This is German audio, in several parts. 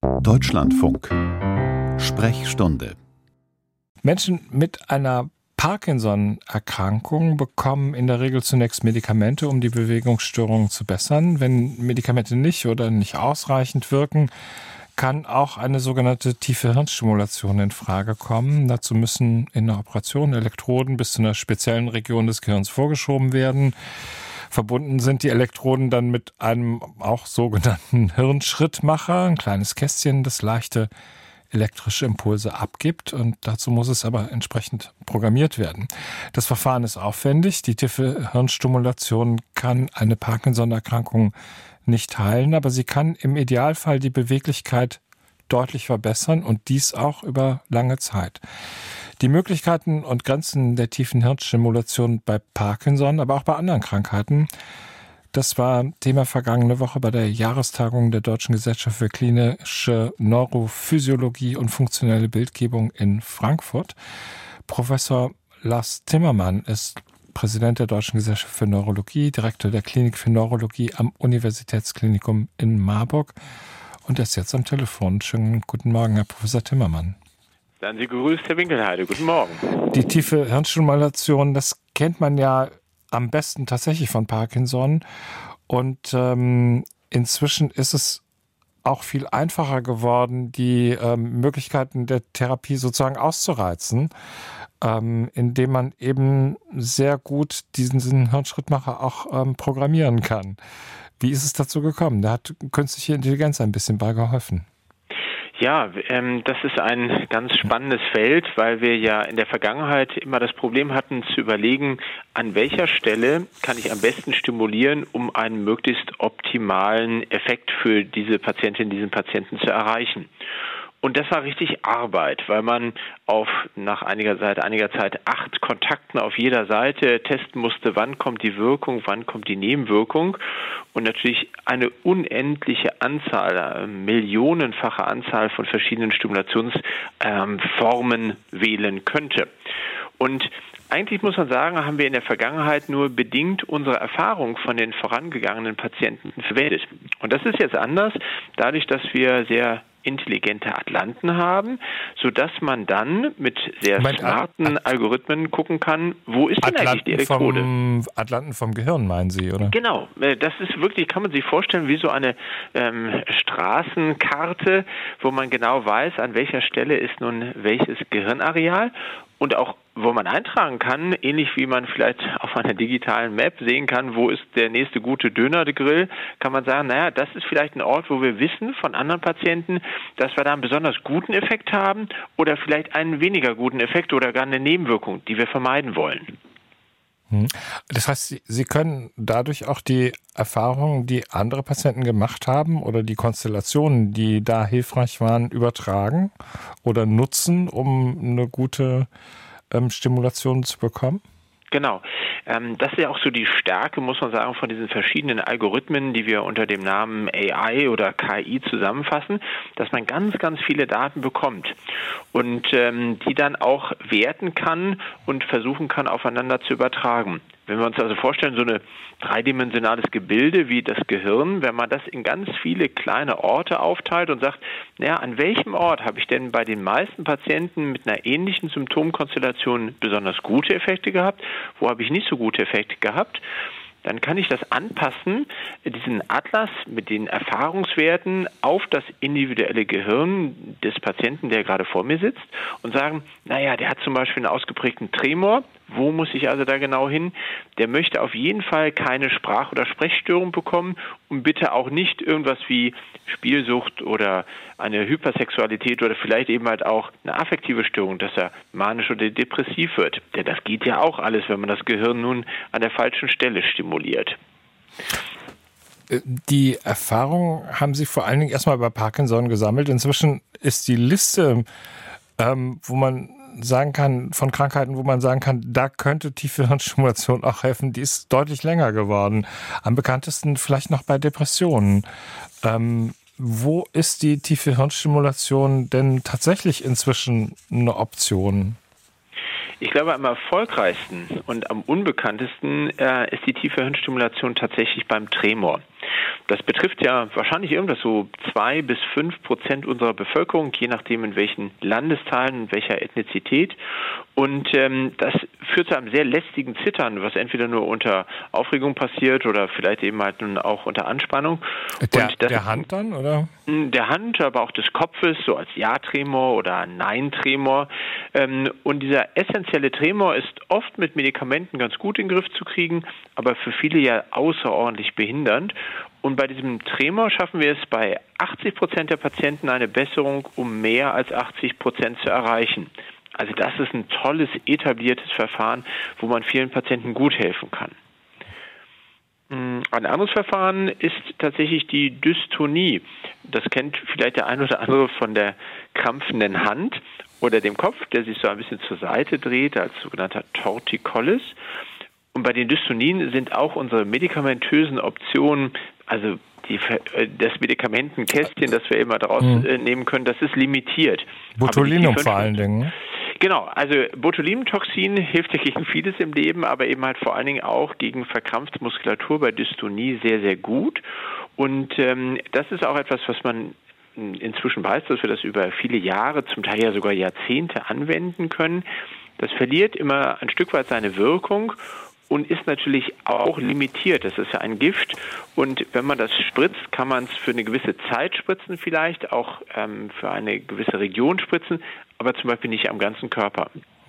Deutschlandfunk Sprechstunde. Menschen mit einer Parkinson-Erkrankung bekommen in der Regel zunächst Medikamente, um die Bewegungsstörungen zu bessern. Wenn Medikamente nicht oder nicht ausreichend wirken, kann auch eine sogenannte tiefe Hirnstimulation in Frage kommen. Dazu müssen in der Operation Elektroden bis zu einer speziellen Region des Gehirns vorgeschoben werden. Verbunden sind die Elektroden dann mit einem auch sogenannten Hirnschrittmacher, ein kleines Kästchen, das leichte elektrische Impulse abgibt, und dazu muss es aber entsprechend programmiert werden. Das Verfahren ist aufwendig. Die tiefe Hirnstimulation kann eine Parkinson-Erkrankung nicht heilen, aber sie kann im Idealfall die Beweglichkeit deutlich verbessern, und dies auch über lange Zeit. Die Möglichkeiten und Grenzen der tiefen Hirnstimulation bei Parkinson, aber auch bei anderen Krankheiten, das war Thema vergangene Woche bei der Jahrestagung der Deutschen Gesellschaft für klinische Neurophysiologie und funktionelle Bildgebung in Frankfurt. Professor Lars Timmermann ist Präsident der Deutschen Gesellschaft für Neurologie, Direktor der Klinik für Neurologie am Universitätsklinikum in Marburg, und er ist jetzt am Telefon. Schönen guten Morgen, Herr Professor Timmermann. Seien Sie gegrüßt, Herr Winkelheide. Guten Morgen. Die tiefe Hirnstimulation, das kennt man ja am besten tatsächlich von Parkinson. Und inzwischen ist es auch viel einfacher geworden, die Möglichkeiten der Therapie sozusagen auszureizen, indem man eben sehr gut diesen Hirnschrittmacher auch programmieren kann. Wie ist es dazu gekommen? Da hat künstliche Intelligenz ein bisschen bei geholfen. Ja, das ist ein ganz spannendes Feld, weil wir ja in der Vergangenheit immer das Problem hatten, zu überlegen, an welcher Stelle kann ich am besten stimulieren, um einen möglichst optimalen Effekt für diese Patientin, diesen Patienten zu erreichen. Und das war richtig Arbeit, weil man nach einiger Zeit 8 Kontakten auf jeder Seite testen musste, wann kommt die Wirkung, wann kommt die Nebenwirkung, und natürlich eine unendliche Anzahl, millionenfache Anzahl von verschiedenen Stimulationsformen wählen könnte. Und eigentlich muss man sagen, haben wir in der Vergangenheit nur bedingt unsere Erfahrung von den vorangegangenen Patienten verwendet. Und das ist jetzt anders, dadurch, dass wir sehr intelligente Atlanten haben, sodass man dann mit sehr smarten Algorithmen gucken kann, wo ist denn eigentlich die Elektrode? Atlanten vom Gehirn, meinen Sie, oder? Genau, das ist wirklich, kann man sich vorstellen, wie so eine Straßenkarte, wo man genau weiß, an welcher Stelle ist nun welches Gehirnareal, und auch wo man eintragen kann, ähnlich wie man vielleicht auf einer digitalen Map sehen kann, wo ist der nächste gute Dönergrill, kann man sagen, naja, das ist vielleicht ein Ort, wo wir wissen von anderen Patienten, dass wir da einen besonders guten Effekt haben oder vielleicht einen weniger guten Effekt oder gar eine Nebenwirkung, die wir vermeiden wollen. Das heißt, Sie können dadurch auch die Erfahrungen, die andere Patienten gemacht haben, oder die Konstellationen, die da hilfreich waren, übertragen oder nutzen, um eine gute Stimulation zu bekommen? Genau. Das ist ja auch so die Stärke, muss man sagen, von diesen verschiedenen Algorithmen, die wir unter dem Namen AI oder KI zusammenfassen, dass man ganz, ganz viele Daten bekommt und die dann auch werten kann und versuchen kann, aufeinander zu übertragen. Wenn wir uns also vorstellen, so ein dreidimensionales Gebilde wie das Gehirn, wenn man das in ganz viele kleine Orte aufteilt und sagt, naja, an welchem Ort habe ich denn bei den meisten Patienten mit einer ähnlichen Symptomkonstellation besonders gute Effekte gehabt, wo habe ich nicht so gute Effekte gehabt, dann kann ich das anpassen, diesen Atlas mit den Erfahrungswerten auf das individuelle Gehirn des Patienten, der gerade vor mir sitzt, und sagen, naja, der hat zum Beispiel einen ausgeprägten Tremor. Wo muss ich also da genau hin? Der möchte auf jeden Fall keine Sprach- oder Sprechstörung bekommen und bitte auch nicht irgendwas wie Spielsucht oder eine Hypersexualität oder vielleicht eben halt auch eine affektive Störung, dass er manisch oder depressiv wird. Denn das geht ja auch alles, wenn man das Gehirn nun an der falschen Stelle stimuliert. Die Erfahrung haben Sie vor allen Dingen erstmal bei Parkinson gesammelt. Inzwischen ist die Liste, wo man sagen kann, von Krankheiten, wo man sagen kann, da könnte tiefe Hirnstimulation auch helfen, die ist deutlich länger geworden. Am bekanntesten vielleicht noch bei Depressionen. Wo ist die tiefe Hirnstimulation denn tatsächlich inzwischen eine Option? Ich glaube, am erfolgreichsten und am unbekanntesten ist die tiefe Hirnstimulation tatsächlich beim Tremor. Das betrifft ja wahrscheinlich irgendwas so 2-5% unserer Bevölkerung, je nachdem in welchen Landesteilen und welcher Ethnizität. Und das führt zu einem sehr lästigen Zittern, was entweder nur unter Aufregung passiert oder vielleicht eben halt nun auch unter Anspannung. Der Hand dann, oder? Der Hand, aber auch des Kopfes, so als Ja-Tremor oder Nein-Tremor. Und dieser essentielle Tremor ist oft mit Medikamenten ganz gut in den Griff zu kriegen, aber für viele ja außerordentlich behindernd. Und bei diesem Tremor schaffen wir es bei 80% der Patienten eine Besserung um mehr als 80% zu erreichen. Also das ist ein tolles, etabliertes Verfahren, wo man vielen Patienten gut helfen kann. Ein anderes Verfahren ist tatsächlich die Dystonie. Das kennt vielleicht der ein oder andere von der krampfenden Hand oder dem Kopf, der sich so ein bisschen zur Seite dreht, als sogenannter Torticollis. Und bei den Dystonien sind auch unsere medikamentösen Optionen, also das Medikamentenkästchen, das wir immer daraus nehmen können, das ist limitiert. Botulinum vor allen Dingen. Genau, also Botulinumtoxin hilft ja gegen vieles im Leben, aber eben halt vor allen Dingen auch gegen verkrampfte Muskulatur bei Dystonie sehr, sehr gut. Und das ist auch etwas, was man inzwischen weiß, dass wir das über viele Jahre, zum Teil ja sogar Jahrzehnte anwenden können. Das verliert immer ein Stück weit seine Wirkung und ist natürlich auch limitiert. Das ist ja ein Gift und wenn man das spritzt, kann man es für eine gewisse Zeit spritzen vielleicht, auch für eine gewisse Region spritzen, aber zum Beispiel nicht am ganzen Körper.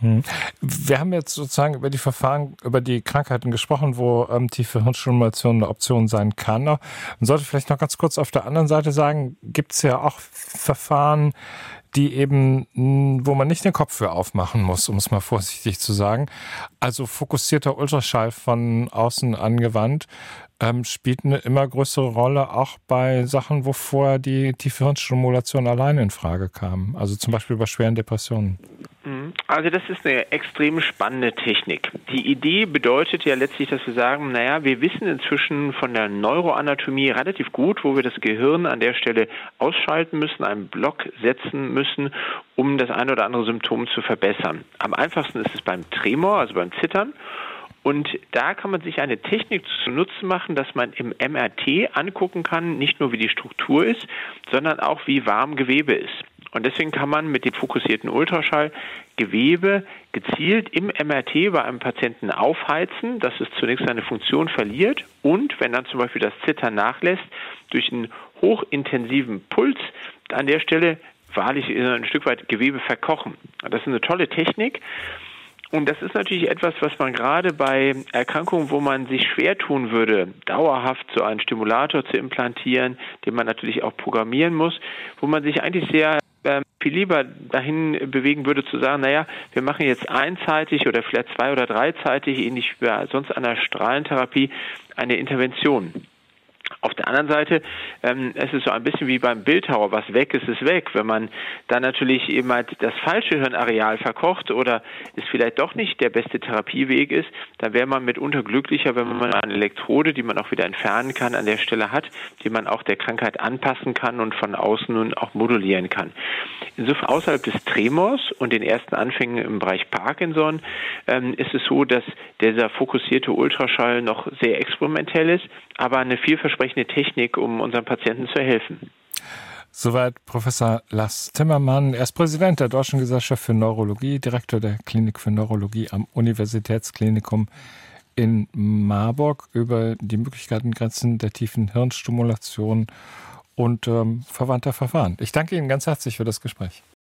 Wir haben jetzt sozusagen über die Verfahren, über die Krankheiten gesprochen, wo tiefe Hirnstimulation eine Option sein kann. Man sollte vielleicht noch ganz kurz auf der anderen Seite sagen, gibt es ja auch Verfahren, die eben, wo man nicht den Kopf für aufmachen muss, um es mal vorsichtig zu sagen. Also fokussierter Ultraschall von außen angewandt spielt eine immer größere Rolle, auch bei Sachen, wo vorher die tiefe Hirnstimulation alleine in Frage kam. Also zum Beispiel bei schweren Depressionen. Also das ist eine extrem spannende Technik. Die Idee bedeutet ja letztlich, dass wir sagen, naja, wir wissen inzwischen von der Neuroanatomie relativ gut, wo wir das Gehirn an der Stelle ausschalten müssen, einen Block setzen müssen, um das eine oder andere Symptom zu verbessern. Am einfachsten ist es beim Tremor, also beim Zittern. Und da kann man sich eine Technik zunutze machen, dass man im MRT angucken kann, nicht nur wie die Struktur ist, sondern auch wie warm Gewebe ist. Und deswegen kann man mit dem fokussierten Ultraschall Gewebe gezielt im MRT bei einem Patienten aufheizen, dass es zunächst seine Funktion verliert und, wenn dann zum Beispiel das Zittern nachlässt, durch einen hochintensiven Puls an der Stelle wahrlich ein Stück weit Gewebe verkochen. Das ist eine tolle Technik. Und das ist natürlich etwas, was man gerade bei Erkrankungen, wo man sich schwer tun würde, dauerhaft so einen Stimulator zu implantieren, den man natürlich auch programmieren muss, wo man sich eigentlich sehr viel lieber dahin bewegen würde zu sagen, naja, wir machen jetzt einseitig oder vielleicht 2- oder 3-seitig, ähnlich wie bei sonst einer Strahlentherapie, eine Intervention. Auf der anderen Seite, es ist so ein bisschen wie beim Bildhauer, was weg ist, ist weg. Wenn man dann natürlich eben halt das falsche Hirnareal verkocht oder es vielleicht doch nicht der beste Therapieweg ist, dann wäre man mitunter glücklicher, wenn man eine Elektrode, die man auch wieder entfernen kann, an der Stelle hat, die man auch der Krankheit anpassen kann und von außen nun auch modulieren kann. Insofern außerhalb des Tremors und den ersten Anfängen im Bereich Parkinson ist es so, dass dieser fokussierte Ultraschall noch sehr experimentell ist, aber eine vielversprechende Technik, um unseren Patienten zu helfen. Soweit Professor Lars Timmermann. Er ist Präsident der Deutschen Gesellschaft für Neurologie, Direktor der Klinik für Neurologie am Universitätsklinikum in Marburg, über die Möglichkeiten, Grenzen der tiefen Hirnstimulation und verwandter Verfahren. Ich danke Ihnen ganz herzlich für das Gespräch.